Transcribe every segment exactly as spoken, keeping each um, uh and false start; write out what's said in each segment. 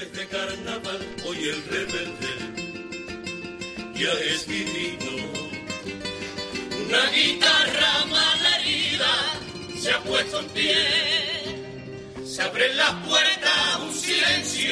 de carnaval, hoy el rebelde ya es divino. Una guitarra malherida se ha puesto en pie, se abren las puertas, un silencio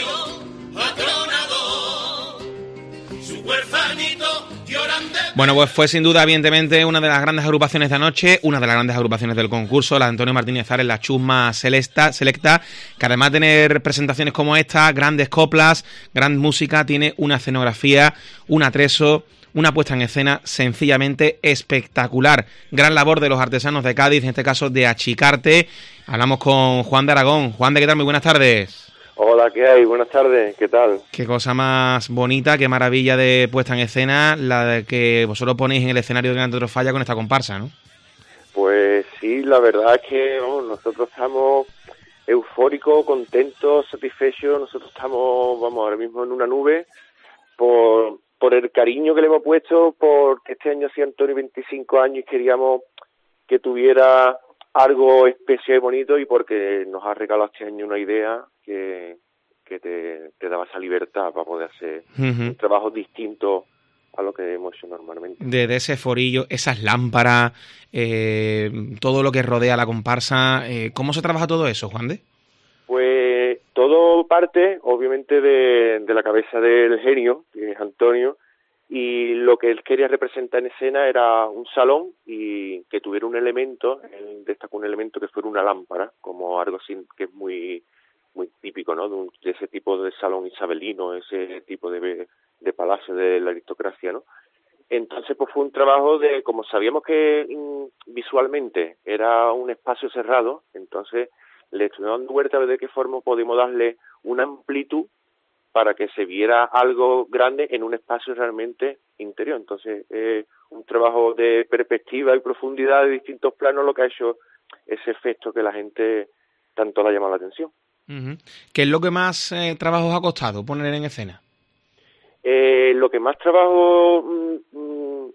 atronador, su huerfanito lloran de... Bueno, pues fue sin duda, evidentemente, una de las grandes agrupaciones de anoche, una de las grandes agrupaciones del concurso, la de Antonio Martínez Ares, la Chusma Selecta, Selecta, que además de tener presentaciones como esta, grandes coplas, gran música, tiene una escenografía, un atrezo, una puesta en escena sencillamente espectacular. Gran labor de los artesanos de Cádiz, en este caso de Achicarte. Hablamos con Juan de Aragón. Juan, ¿de qué tal? Muy buenas tardes. Hola, ¿qué hay? Buenas tardes, ¿qué tal? Qué cosa más bonita, qué maravilla de puesta en escena, la de que vosotros ponéis en el escenario de Gran Teatro Falla con esta comparsa, ¿no? Pues sí, la verdad es que vamos, nosotros estamos eufóricos, contentos, satisfechos. Nosotros estamos, vamos, ahora mismo en una nube por, por el cariño que le hemos puesto, porque este año hacía Antonio veinticinco años y queríamos que tuviera algo especial y bonito, y porque nos ha regalado este año una idea que, que te, te daba esa libertad para poder hacer uh-huh. un trabajo distinto a lo que hemos hecho normalmente. De, de ese forillo, esas lámparas, eh, todo lo que rodea la comparsa, eh, ¿cómo se trabaja todo eso, Juan de? Pues todo parte, obviamente, de, de la cabeza del genio, que es Antonio, y lo que él quería representar en escena era un salón y que tuviera un elemento, él destacó un elemento que fuera una lámpara, como algo así que es muy muy típico, ¿no? De, un, de ese tipo de salón isabelino, ese tipo de, de palacio de la aristocracia, ¿no? Entonces, pues fue un trabajo de, como sabíamos que mm, visualmente era un espacio cerrado, entonces le estuvimos dando vuelta a ver de qué forma podemos darle una amplitud para que se viera algo grande en un espacio realmente interior. Entonces, eh, un trabajo de perspectiva y profundidad de distintos planos lo que ha hecho ese efecto que la gente tanto le ha llamado la atención. Uh-huh. ¿Qué es lo que más eh, trabajo os ha costado poner en escena? Eh, lo que más trabajo mm, mm,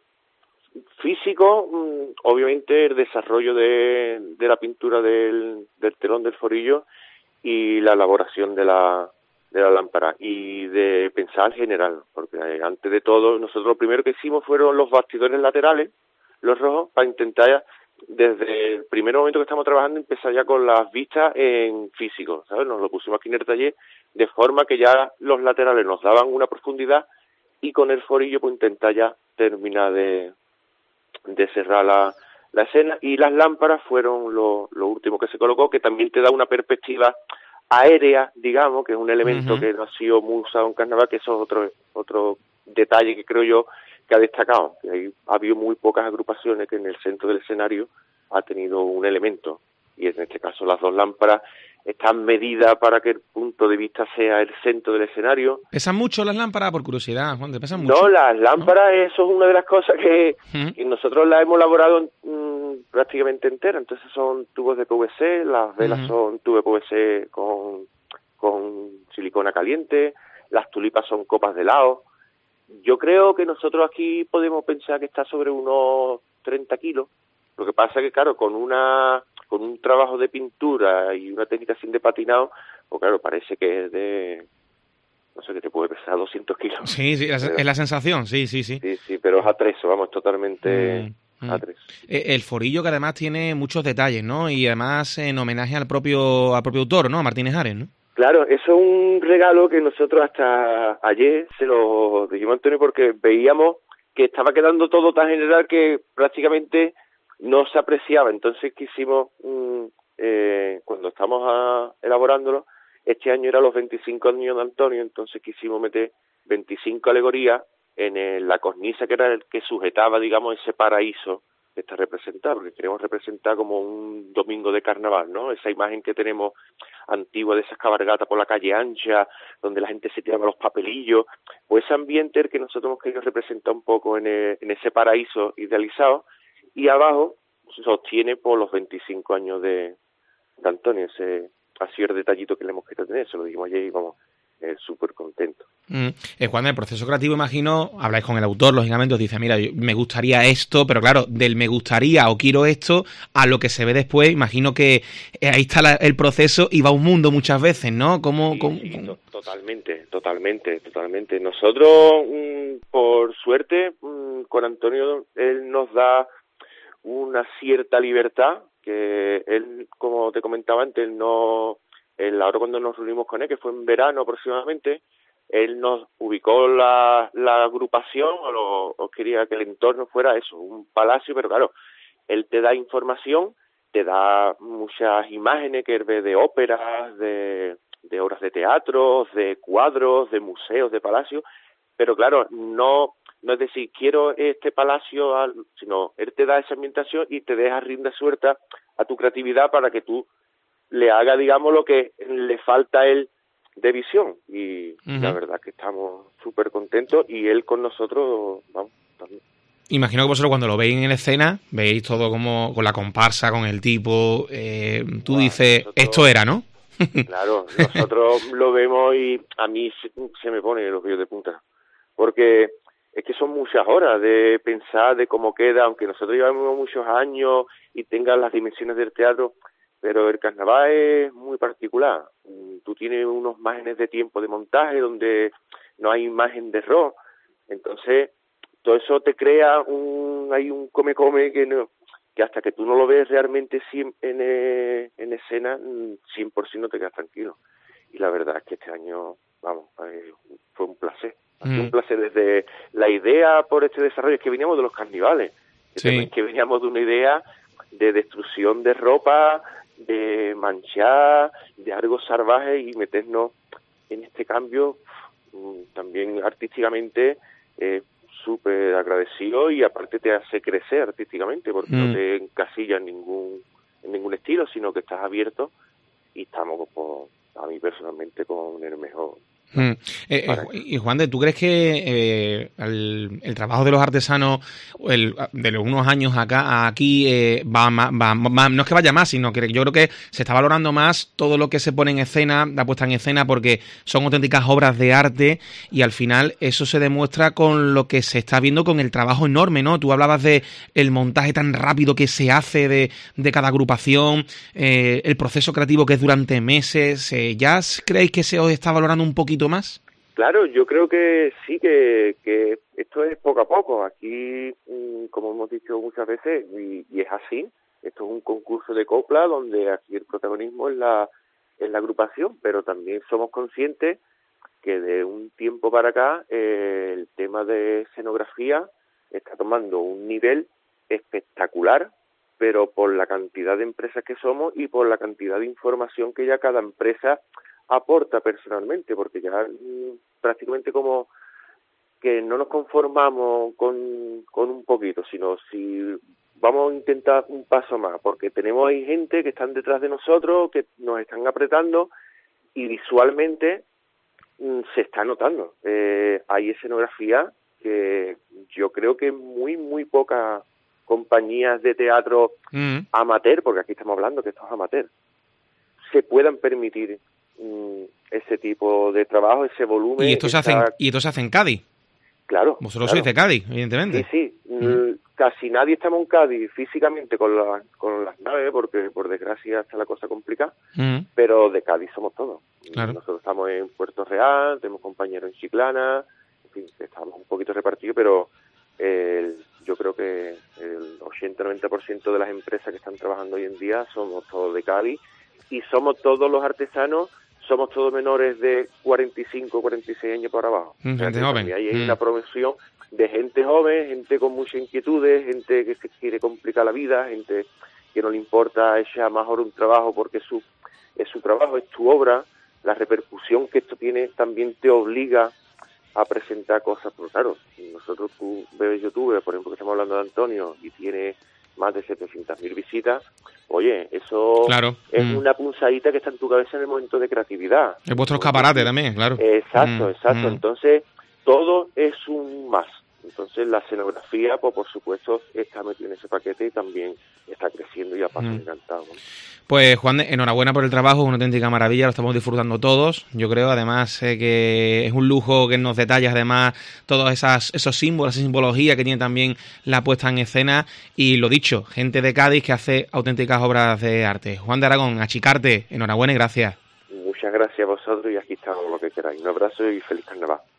físico, mm, obviamente el desarrollo de, de la pintura del, del telón del forillo y la elaboración de la de la lámpara y de pensar general, porque eh, antes de todo nosotros lo primero que hicimos fueron los bastidores laterales, los rojos, para intentar desde el primer momento que estamos trabajando empezar ya con las vistas en físico, ¿sabes? Nos lo pusimos aquí en el taller de forma que ya los laterales nos daban una profundidad y con el forillo pues intentar ya terminar de, de cerrar la, la escena, y las lámparas fueron lo, lo último que se colocó, que también te da una perspectiva aérea, digamos, que es un elemento uh-huh. que no ha sido muy usado en carnaval, que eso es otro, otro detalle que creo yo que ha destacado, que hay, ha habido muy pocas agrupaciones que en el centro del escenario ha tenido un elemento, y en este caso las dos lámparas están medidas para que el punto de vista sea el centro del escenario. ¿Pesan mucho las lámparas, por curiosidad, Juan? ¿Te pesan mucho? No, las lámparas, ¿no? Eso es una de las cosas que, uh-huh. que nosotros las hemos elaborado mmm, prácticamente entera. Entonces son tubos de P V C, las velas uh-huh. son tubos de P V C con, con silicona caliente, las tulipas son copas de helado. Yo creo que nosotros aquí podemos pensar que está sobre unos treinta kilos. Lo que pasa es que, claro, con una con un trabajo de pintura y una técnica sin de patinado, pues claro, parece que es de, no sé, que te puede pesar doscientos kilos. Sí, sí, es, es la sensación, sí, sí, sí. Sí, sí, pero es atrezo, vamos, totalmente mm, mm. atrezo. El forillo que además tiene muchos detalles, ¿no? Y además en homenaje al propio al propio autor, ¿no? A Martínez Ares, ¿no? Claro, eso es un regalo que nosotros hasta ayer se lo dijimos a Antonio, porque veíamos que estaba quedando todo tan general que prácticamente no se apreciaba. Entonces quisimos, mmm, eh, cuando estamos a, elaborándolo, este año eran los veinticinco años de Antonio, entonces quisimos meter veinticinco alegorías en el, la cornisa que era el que sujetaba, digamos, ese paraíso que está representado, porque queremos representar como un domingo de carnaval, ¿no? Esa imagen que tenemos antigua de esas cabalgatas por la calle ancha, donde la gente se tiraba los papelillos, o ese ambiente el que nosotros hemos querido representar un poco en, el, en ese paraíso idealizado, y abajo se sostiene por los veinticinco años de, de Antonio. Ese ha sido el detallito que le hemos querido tener, se lo dijimos ayer y vamos, eh, súper contento. Mm. Eh, Juan, el proceso creativo, imagino, habláis con el autor, lógicamente, os dice, mira, yo, me gustaría esto, pero claro, del me gustaría o quiero esto a lo que se ve después, imagino que eh, ahí está la, el proceso y va un mundo muchas veces, ¿no? ¿Cómo, Sí, cómo, sí, cómo? To- totalmente, totalmente, totalmente. Nosotros, mmm, por suerte, mmm, con Antonio, él nos da una cierta libertad, que él, como te comentaba antes, él no, él, ahora cuando nos reunimos con él, que fue en verano aproximadamente, él nos ubicó la, la agrupación, o, lo, o quería que el entorno fuera eso, un palacio, pero claro, él te da información, te da muchas imágenes que él ve de óperas, de, de obras de teatro, de cuadros, de museos, de palacios, pero claro, no no es decir, quiero este palacio, al, sino él te da esa ambientación y te deja rienda suelta a tu creatividad para que tú le hagas, digamos, lo que le falta a él de visión. Y uh-huh. la verdad que estamos súper contentos y él con nosotros, vamos, también. Imagino que vosotros cuando lo veis en escena, veis todo como con la comparsa, con el tipo, eh, tú bueno, dices, nosotros, esto era, ¿no? Claro, nosotros lo vemos y a mí se, se me pone los vellos de punta, porque es que son muchas horas de pensar de cómo queda, aunque nosotros llevamos muchos años y tengan las dimensiones del teatro, pero el carnaval es muy particular. Tú tienes unos márgenes de tiempo de montaje donde no hay imagen de error, entonces todo eso te crea un hay un come-come que no que hasta que tú no lo ves realmente en, en, en escena, cien por ciento no te quedas tranquilo. Y la verdad es que este año, vamos, fue un placer. Ha sido mm. un placer desde la idea por este desarrollo, es que veníamos de los carnavales, sí. que veníamos de una idea de destrucción de ropa, de manchar, de algo salvaje y meternos en este cambio también artísticamente eh, súper agradecido y aparte te hace crecer artísticamente porque mm. no te encasilla en ningún en ningún estilo, sino que estás abierto y estamos, como, a mí personalmente, con el mejor. Mm. Eh, eh, y Juan de, ¿tú crees que eh, el, el trabajo de los artesanos el, de unos años acá aquí eh, va, más, va más, no es que vaya más, sino que yo creo que se está valorando más todo lo que se pone en escena, la puesta en escena, porque son auténticas obras de arte y al final eso se demuestra con lo que se está viendo con el trabajo enorme, ¿no? Tú hablabas de el montaje tan rápido que se hace de, de cada agrupación, eh, el proceso creativo que es durante meses, eh, ¿ya creéis que se os está valorando un poquito más? Claro, yo creo que sí, que, que esto es poco a poco. Aquí, como hemos dicho muchas veces, y, y es así, esto es un concurso de copla donde aquí el protagonismo es la, es la agrupación, pero también somos conscientes que de un tiempo para acá eh, el tema de escenografía está tomando un nivel espectacular, pero por la cantidad de empresas que somos y por la cantidad de información que ya cada empresa aporta personalmente, porque ya mmm, prácticamente como que no nos conformamos con, con un poquito, sino si vamos a intentar un paso más, porque tenemos ahí gente que están detrás de nosotros, que nos están apretando y visualmente mmm, se está notando. Eh, hay escenografía que yo creo que muy, muy pocas compañías de teatro mm. amateur, porque aquí estamos hablando que esto es amateur, se puedan permitir ese tipo de trabajo, ese volumen. Y esto se hace en, y esto se hace en Cádiz. Claro. Vosotros claro. sois de Cádiz, evidentemente. Sí, sí. Mm. Casi nadie estamos en Cádiz físicamente con, la, con las naves, porque por desgracia está la cosa complicada, mm. pero de Cádiz somos todos. Claro. Nosotros estamos en Puerto Real, tenemos compañeros en Chiclana, en fin, estamos un poquito repartidos, pero eh, yo creo que el ochenta a noventa por ciento de las empresas que están trabajando hoy en día somos todos de Cádiz y somos todos los artesanos, somos todos menores de cuarenta y cinco, cuarenta y seis años para abajo. Mm, gente o sea, joven. Y ahí hay mm. una promoción de gente joven, gente con muchas inquietudes, gente que se quiere complicar la vida, gente que no le importa echar mejor un trabajo porque es su, es su trabajo, es tu obra. La repercusión que esto tiene también te obliga a presentar cosas. Pero claro, nosotros tú ves YouTube, por ejemplo, que estamos hablando de Antonio, y tiene más de setecientas mil visitas, oye, eso claro. es mm. una punzadita que está en tu cabeza en el momento de creatividad. Es vuestro escaparate también, claro. Exacto, mm. exacto. Mm. Entonces, todo es un más. Entonces la escenografía, pues por supuesto, está metida en ese paquete y también está creciendo y a paso mm. encantado, ¿no? Pues Juan, enhorabuena por el trabajo, una auténtica maravilla, lo estamos disfrutando todos, yo creo, además eh, que es un lujo que nos detalles además todos esas, esos símbolos, esa simbología que tiene también la puesta en escena y lo dicho, gente de Cádiz que hace auténticas obras de arte. Juan de Aragón, achicarte, enhorabuena y gracias. Muchas gracias a vosotros y aquí estamos lo que queráis. Un abrazo y feliz carnaval.